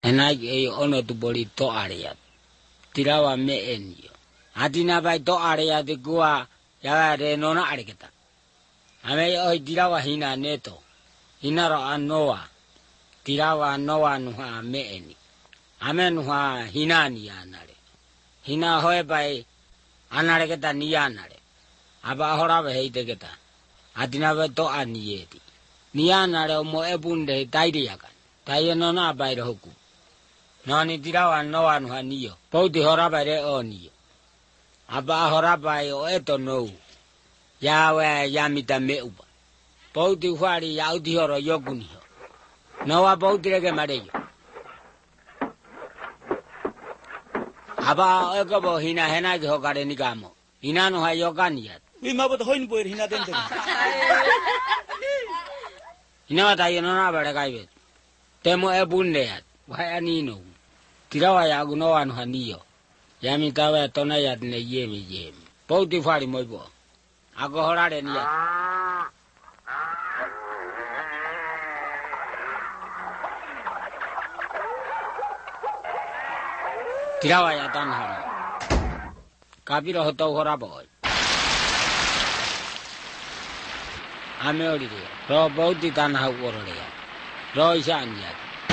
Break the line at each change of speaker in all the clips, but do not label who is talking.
And I honor to body to area. Tirawa me enio. Adina by to area the Gua Yare nona arigata. I may oi Tirawa hina neto. Hinara and Noah. Tirawa Noah nuha me eni. Amen ha hinani anare. Hina hoe by anarigata nianare. Aba horaba hate geta. Adina to anieti. Nianare mo ebunde taidiakan. Tayanona by the hoku. Nani Tirawa Noah nuha nio. Poti horaba re onio. Aba horaba o eto no. Yawe yamita meuba. Poti wari yaudi horo yogunio. Noah poti rege mareyo. Aba ekabo hina hena ki hokare nikamo. Hina nuha yokaniat.
We mabot hoin boy hina dente.
Hina tayanona bare kaibet. Temo ebundeat. Waya nino. Tirawa yagu Noah nuha nio. Yamita we tonayat ne yemi. Poti wari moibo. Ako horare niat. Tirawa ya tanhara. Kapiro hoto horaboy. Ame orire. Ro bauti tanha urore. Ro isanya.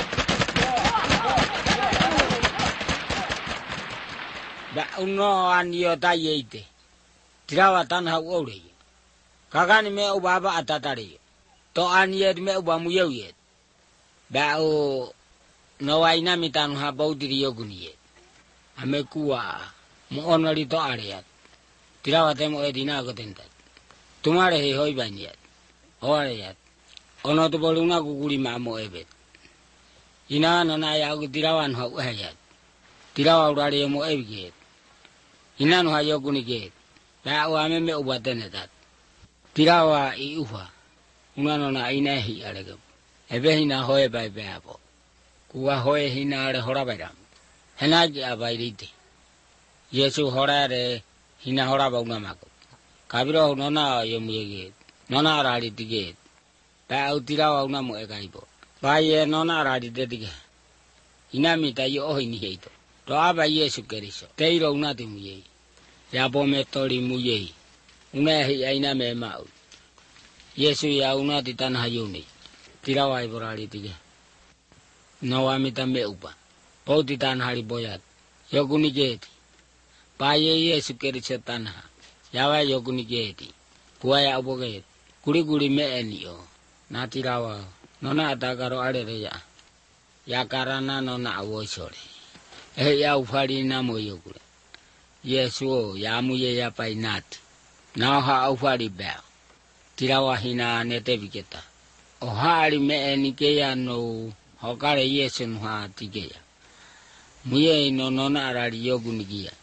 Ba uno anio tayete. Tirawa tanha ure. Kakani me ubaba atatari. To aniet me ubamu yet. Ba o no aina mitanu ha bauti yoguniet. Ame kuwa mo onori to ariat. Tirawa temo edina gotentat. Tumare he hoi baniat. Hoariat. Ono to boluna guguri mamo ebet. Ina nana ya tirawan ha uhayat. Tirawa urare mo ebiget. Ina no ha yoguniget. Ba o ame me ubatenetat. Tirawa I uha. Una nona ina hi alegam. Ebe hina hoe bai beabo. Kuwa hoe hina are horabayam. Henaji abairite. Yesu horare hina horaba unamako. Kabiro nona yomuyege. Nona arari tige. Pa utirawa unamu egaibo. Pa ye nona arari tige. Inamita yo ohini heito. To aba Yesu keriso. Teiro unati muyei. Yabo metori muyei. Unahi aina me mau. Yesu ya unati tanha yuni. Tirawa iborari tige. Noa mita me upa. Poti tanhari boyat. Yoguni geti. Paye Yesu keriso tanha. Yawa yoguni geti. Kuaya aboget. Guri me enio. Na tirawa. Nona atakaro arereya. Yakarana nona awoisore. Ya ufari namo yogure. Yesu ya muye ya painati. Na ha ufari bea. Tirawa hina nete biketa. Ohari me enikeya no. Hokare Yesu nuha tigeya. Muye no nona arari yogunigia.